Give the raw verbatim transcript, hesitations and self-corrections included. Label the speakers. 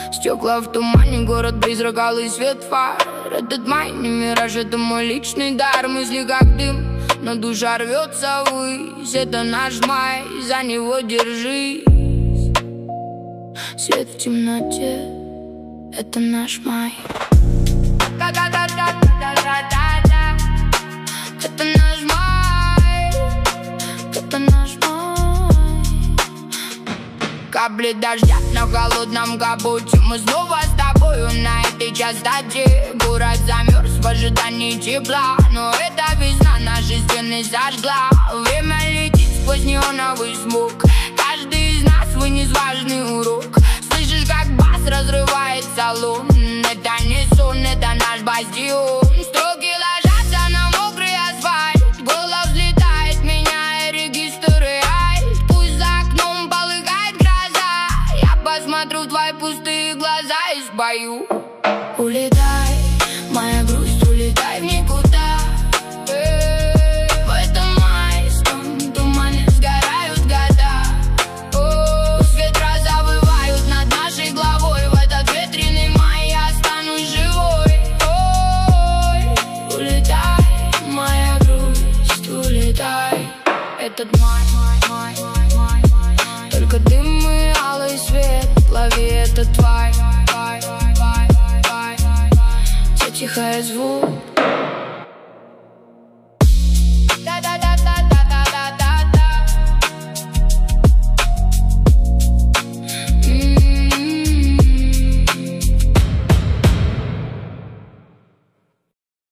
Speaker 1: Стекла в тумане, город-призрак, алый свет фар. Этот май не мираж, это мой личный дар. Мысли как дым, но душа рвется ввысь. Это наш май, за него держись. Свет в темноте, это наш май. Это наш май, это наш май. Капли дождя на холодном капоте. Мы снова с тобою на этой частоте. Город замерз в ожидании тепла, но эта весна наши стены сожгла. Время летит сквозь неоновый смог. Каждый из нас вынес важный урок. Слышишь, как бас разрывает салон. Это не сон, это наш бастион. Строки ложатся на мокрый асфальт. Голос взлетает, меняя регистры альт. Пусть за окном полыхает гроза. Я посмотрю в твои пустые глаза и спою. Улетай, моя грусть, улетай в никуда. В этом майском тумане сгорают года. Пусть ветра завывают над нашей головой. В этот ветреный май я останусь живой. Ой, улетай, моя грусть, улетай. Этот май, май, май, май, май. Только дым и алый свет. Лови этот вайб. Тихая звук. Да-да-да.